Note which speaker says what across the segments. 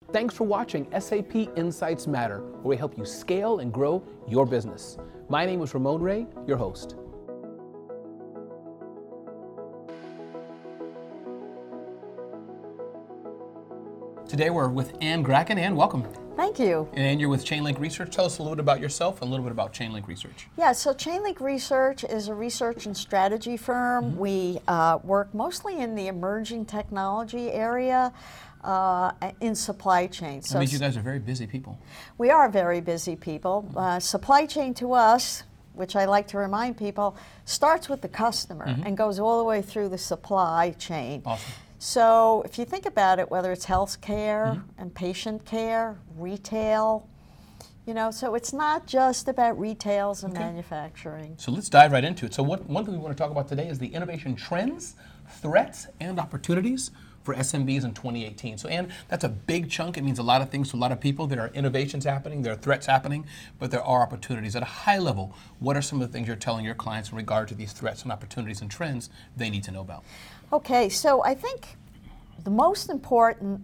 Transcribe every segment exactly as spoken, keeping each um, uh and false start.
Speaker 1: Thanks for watching S A P Insights Matter, where we help you scale and grow your business. My name is Ramon Ray, your host. Today we're with Ann Gracken. Ann, welcome.
Speaker 2: Thank you.
Speaker 1: And Ann, you're with Chainlink Research. Tell us a little bit about yourself and a little bit about Chainlink Research.
Speaker 2: Yeah, so Chainlink Research is a research and strategy firm. Mm-hmm. We uh, work mostly in the emerging technology area uh, in supply chain. So
Speaker 1: that means you guys are very busy people.
Speaker 2: We are very busy people. Mm-hmm. uh, supply chain to us, which I like to remind people, starts with the customer mm-hmm. and goes all the way through the supply chain.
Speaker 1: Awesome.
Speaker 2: So if you think about it, whether it's healthcare mm-hmm. and patient care, retail, you know, so it's not just about retails and okay. manufacturing.
Speaker 1: So let's dive right into it. So what, one thing we want to talk about today is the innovation trends, threats, and opportunities for S M Bs in twenty eighteen. So Ann, that's a big chunk. It means a lot of things to a lot of people. There are innovations happening, there are threats happening, but there are opportunities. At a high level, what are some of the things you're telling your clients in regard to these threats and opportunities and trends they need to know about?
Speaker 2: Okay, so I think the most important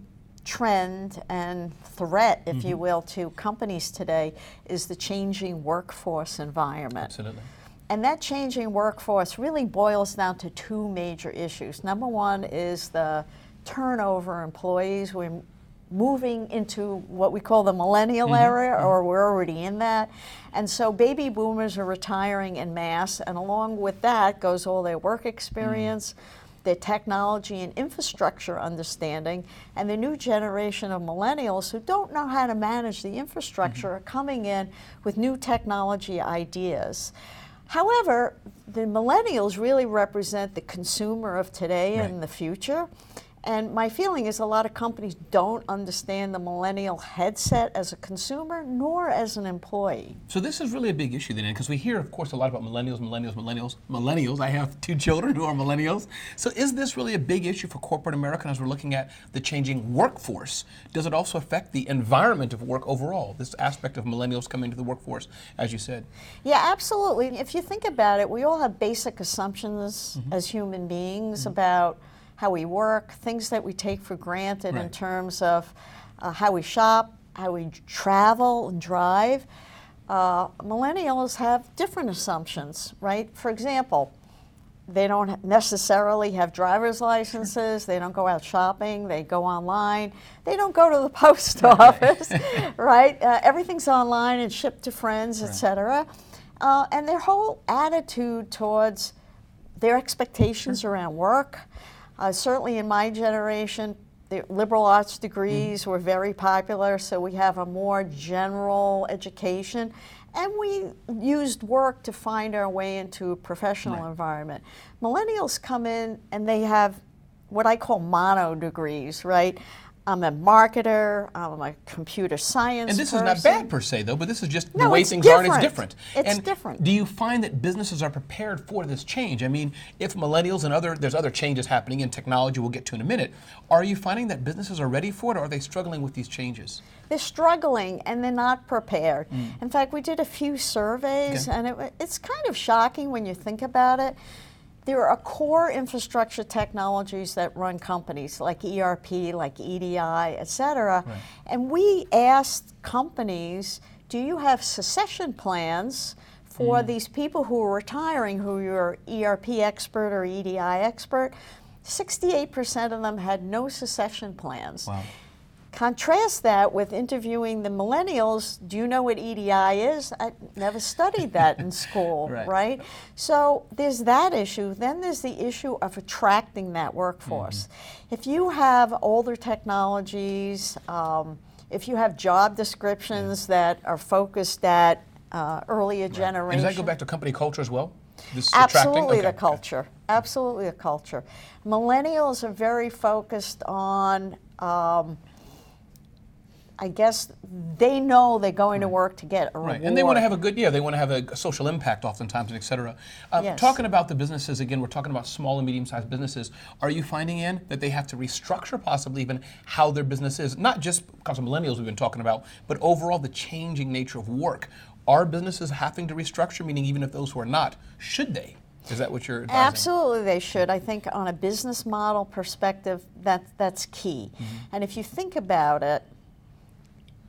Speaker 2: trend and threat, if mm-hmm. you will, to companies today is the changing workforce environment.
Speaker 1: Absolutely.
Speaker 2: And that changing workforce really boils down to two major issues. Number one is the turnover employees. We're moving into what we call the millennial mm-hmm. era, or we're already in that. And so baby boomers are retiring en masse, and along with that goes all their work experience, mm-hmm. their technology and infrastructure understanding, and the new generation of millennials who don't know how to manage the infrastructure mm-hmm. are coming in with new technology ideas. However, the millennials really represent the consumer of today right. and the future. And my feeling is a lot of companies don't understand the millennial headset as a consumer nor as an employee.
Speaker 1: So this is really a big issue then, because we hear, of course, a lot about millennials, millennials, millennials, millennials. I have two children who are millennials. So is this really a big issue for corporate America as we're looking at the changing workforce? Does it also affect the environment of work overall, this aspect of millennials coming to the workforce, as you said?
Speaker 2: Yeah, absolutely. If you think about it, we all have basic assumptions mm-hmm. as human beings mm-hmm. about how we work, things that we take for granted right. in terms of uh, how we shop, how we travel and drive. Uh, millennials have different assumptions, right? For example, they don't necessarily have driver's licenses, they don't go out shopping, they go online, they don't go to the post office, right? Uh, everything's online and shipped to friends, right. et cetera. Uh, and their whole attitude towards their expectations sure. around work. Uh, certainly in my generation, the liberal arts degrees mm. were very popular, so we have a more general education, and we used work to find our way into a professional right. environment. Millennials come in and they have what I call mono degrees, right? I'm a marketer, I'm a computer science
Speaker 1: And this
Speaker 2: person.
Speaker 1: is not bad per se though, but this is just
Speaker 2: no,
Speaker 1: the way
Speaker 2: it's
Speaker 1: things
Speaker 2: different.
Speaker 1: are and it's different.
Speaker 2: It's
Speaker 1: and
Speaker 2: different.
Speaker 1: Do you find that businesses are prepared for this change? I mean, if millennials and other, there's other changes happening in technology we'll get to in a minute, are you finding that businesses are ready for it, or are they struggling with these changes?
Speaker 2: They're struggling and they're not prepared. Mm. In fact, we did a few surveys okay. and it, it's kind of shocking when you think about it. There are core infrastructure technologies that run companies like E R P, like E D I, et cetera. Right. And we asked companies, do you have succession plans for mm. these people who are retiring, who are E R P expert or E D I expert? sixty-eight percent of them had no succession plans.
Speaker 1: Wow.
Speaker 2: Contrast that with interviewing the millennials. Do you know what E D I is? I never studied that in school, right. right? So there's that issue. Then there's the issue of attracting that workforce. Mm-hmm. If you have older technologies, um, if you have job descriptions mm-hmm. that are focused at uh, earlier right. generation.
Speaker 1: And does that go back to company culture as well? This
Speaker 2: Absolutely
Speaker 1: okay.
Speaker 2: the culture. Absolutely the culture. Millennials are very focused on um, I guess they know they're going to work to get a reward.
Speaker 1: Right, and they want to have a good, yeah, they want to have a social impact oftentimes, and et cetera. Uh,
Speaker 2: yes.
Speaker 1: Talking about the businesses, again, we're talking about small and medium-sized businesses. Are you finding, Ann, that they have to restructure possibly even how their business is? Not just because of millennials we've been talking about, but overall the changing nature of work. Are businesses having to restructure, meaning even if those who are not, should they? Is that what you're advising?
Speaker 2: Absolutely they should. I think on a business model perspective, that, that's key. Mm-hmm. And if you think about it,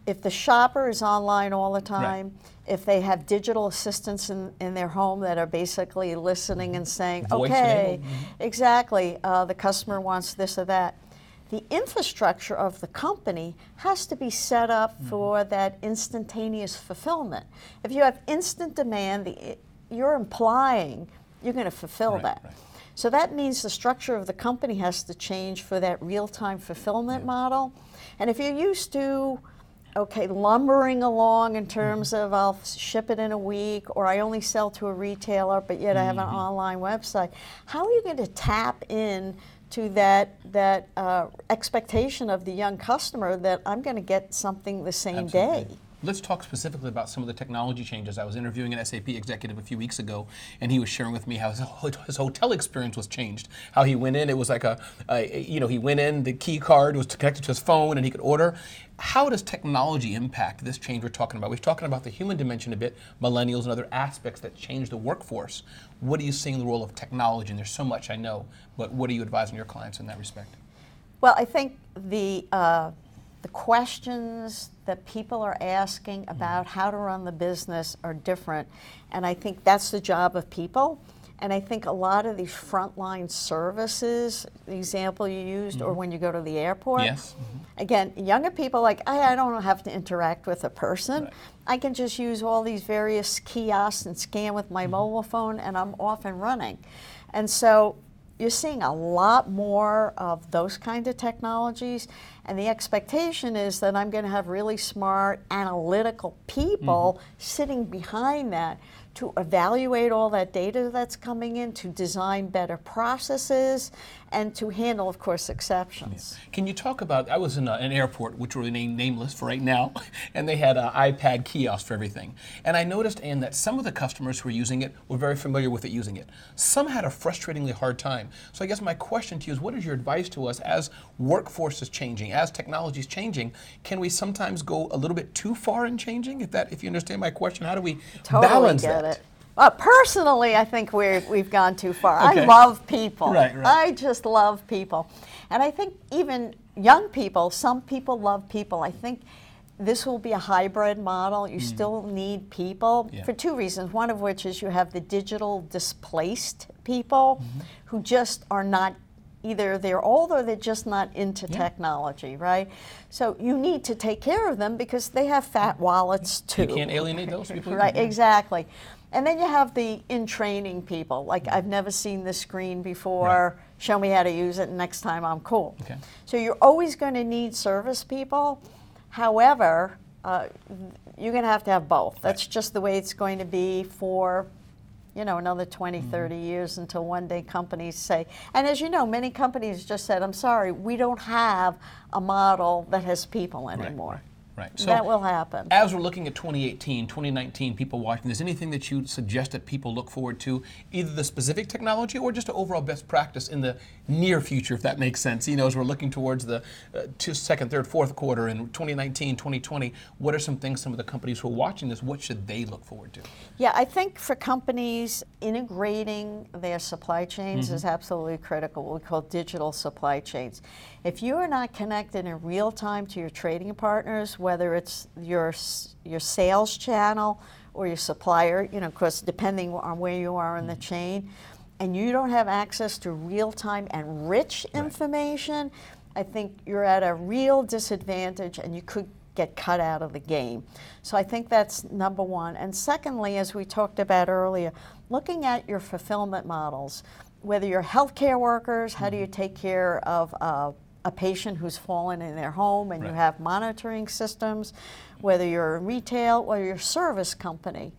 Speaker 2: if the shopper is online all the time, right. if they have digital assistants in, in their home that are basically listening and saying,
Speaker 1: Voice
Speaker 2: okay,
Speaker 1: mm-hmm.
Speaker 2: exactly, uh, the customer wants this or that. The infrastructure of the company has to be set up mm-hmm. for that instantaneous fulfillment. If you have instant demand, the, you're implying you're going to fulfill
Speaker 1: right,
Speaker 2: that.
Speaker 1: Right.
Speaker 2: So that means the structure of the company has to change for that real-time fulfillment yeah. model. And if you're used to, okay, lumbering along in terms mm-hmm. of I'll ship it in a week, or I only sell to a retailer, but yet mm-hmm. I have an online website, how are you going to tap in to that that uh, expectation of the young customer that I'm going to get something the same
Speaker 1: Absolutely.
Speaker 2: day?
Speaker 1: Let's talk specifically about some of the technology changes. I was interviewing an S A P executive a few weeks ago, and he was sharing with me how his, his hotel experience was changed. How he went in, it was like a, a, you know, he went in, the key card was connected to his phone, and he could order. How does technology impact this change we're talking about? We're talking about the human dimension a bit, millennials and other aspects that change the workforce. What are you seeing the role of technology? And there's so much I know, but what are you advising your clients in that respect?
Speaker 2: Well, I think the uh, the questions that people are asking about mm-hmm. how to run the business are different, and I think that's the job of people. And I think a lot of these frontline services, the example you used, mm-hmm. or when you go to the airport,
Speaker 1: yes. mm-hmm.
Speaker 2: again, younger people like, I, I don't have to interact with a person.
Speaker 1: Right.
Speaker 2: I can just use all these various kiosks and scan with my mm-hmm. mobile phone, and I'm off and running. And so you're seeing a lot more of those kind of technologies, and the expectation is that I'm going to have really smart, analytical people mm-hmm. sitting behind that to evaluate all that data that's coming in, to design better processes, and to handle, of course, exceptions.
Speaker 1: Yeah. Can you talk about, I was in a, an airport, which will remain nameless for right now, and they had an iPad kiosk for everything. And I noticed, Ann, that some of the customers who were using it were very familiar with it using it. Some had a frustratingly hard time. So I guess my question to you is, what is your advice to us as workforce is changing, as technology is changing? Can we sometimes go a little bit too far in changing? If that, if you understand my question, how do we
Speaker 2: totally
Speaker 1: balance
Speaker 2: get
Speaker 1: that?
Speaker 2: It. Well, personally, I think we're, we've gone too far.
Speaker 1: Okay.
Speaker 2: I love people.
Speaker 1: Right, right.
Speaker 2: I just love people. And I think even young people, some people love people. I think this will be a hybrid model. You mm. still need people
Speaker 1: yeah.
Speaker 2: for two reasons, one of which is you have the digital displaced people mm-hmm. who just are not, either they're old or they're just not into yeah. technology, right? So you need to take care of them because they have fat wallets too.
Speaker 1: You can't alienate those people.
Speaker 2: Right, yeah. exactly. And then you have the in-training people, like I've never seen this screen before, right. show me how to use it, and next time I'm cool.
Speaker 1: Okay.
Speaker 2: So you're always going to need service people. However, uh, you're going to have to have both. That's
Speaker 1: right.
Speaker 2: just the way it's going to be for, you know, another twenty,
Speaker 1: mm-hmm.
Speaker 2: thirty years until one day companies say, and as you know, many companies just said, I'm sorry, we don't have a model that has people anymore.
Speaker 1: Right, right. Right. So
Speaker 2: that will happen.
Speaker 1: As we're looking at twenty eighteen, twenty nineteen, people watching, is anything that you suggest that people look forward to, either the specific technology or just an overall best practice in the near future, if that makes sense? You know, as we're looking towards the uh, two, second, third, fourth quarter in twenty nineteen, twenty twenty, what are some things some of the companies who are watching this, what should they look forward to?
Speaker 2: Yeah, I think for companies, integrating their supply chains
Speaker 1: mm-hmm.
Speaker 2: is absolutely critical, what we call digital supply chains. If you are not connected in real time to your trading partners, whether it's your your sales channel or your supplier, you know, of course, depending on where you are in mm-hmm. the chain, and you don't have access to real-time and rich
Speaker 1: right.
Speaker 2: information, I think you're at a real disadvantage and you could get cut out of the game. So I think that's number one. And secondly, as we talked about earlier, looking at your fulfillment models, whether you're healthcare workers, how do you take care of uh, a patient who's fallen in their home and right. you have monitoring systems, whether you're in retail or you're a service company.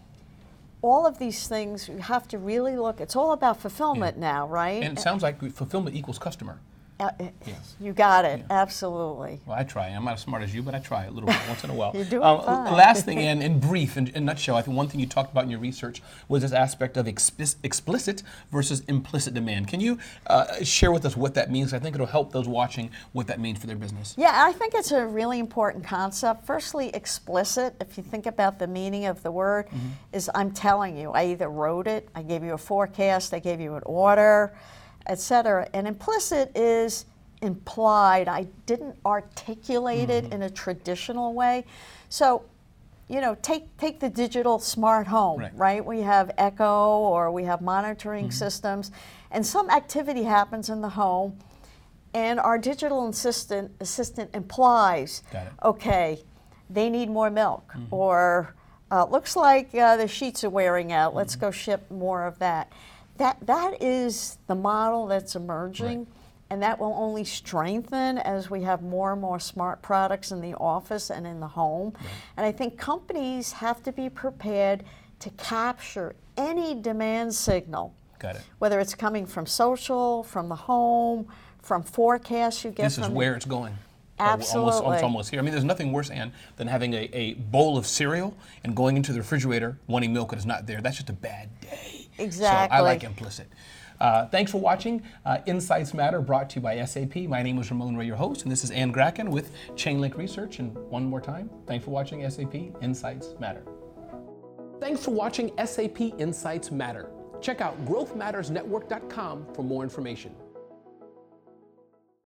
Speaker 2: All of these things, you have to really look, it's all about fulfillment yeah. now, right?
Speaker 1: And it sounds like fulfillment equals customer.
Speaker 2: Uh,
Speaker 1: yes.
Speaker 2: You got it,
Speaker 1: yeah.
Speaker 2: absolutely.
Speaker 1: Well, I try. I'm not as smart as you, but I try a little bit once in a while.
Speaker 2: You're doing
Speaker 1: um,
Speaker 2: fine.
Speaker 1: Last thing, and in brief, in a nutshell, I think one thing you talked about in your research was this aspect of expi- explicit versus implicit demand. Can you uh, share with us what that means? I think it'll help those watching what that means for their business.
Speaker 2: Yeah, I think it's a really important concept. Firstly, explicit, if you think about the meaning of the word, mm-hmm. is I'm telling you. I either wrote it, I gave you a forecast, I gave you an order, et cetera. And implicit is implied. I didn't articulate
Speaker 1: Mm-hmm.
Speaker 2: it in a traditional way. So, you know, take take the digital smart home,
Speaker 1: Right.
Speaker 2: right? We have Echo or we have monitoring
Speaker 1: Mm-hmm.
Speaker 2: systems, and some activity happens in the home, and our digital assistant assistant implies,
Speaker 1: Got it.
Speaker 2: okay, they need more milk,
Speaker 1: Mm-hmm.
Speaker 2: or uh, looks like uh, the sheets are wearing out. Let's
Speaker 1: Mm-hmm.
Speaker 2: go ship more of that. That that is the model that's emerging.
Speaker 1: Right.
Speaker 2: And that will only strengthen as we have more and more smart products in the office and in the home.
Speaker 1: Right.
Speaker 2: And I think companies have to be prepared to capture any demand signal,
Speaker 1: Got it.
Speaker 2: whether it's coming from social, from the home, from forecasts you get
Speaker 1: This
Speaker 2: from
Speaker 1: is
Speaker 2: the-
Speaker 1: where it's going. Or Almost, almost,
Speaker 2: Absolutely.
Speaker 1: almost here. I mean, there's nothing worse, Ann, than having a, a bowl of cereal and going into the refrigerator wanting milk and it's not there. That's just a bad day.
Speaker 2: Exactly.
Speaker 1: So I like implicit. Uh, thanks for watching uh, Insights Matter, brought to you by S A P. My name is Ramon Ray, your host, and this is Ann Gracken with Chainlink Research. And one more time, thanks for watching S A P Insights Matter. Thanks for watching S A P Insights Matter. Check out growth matters network dot com for more information.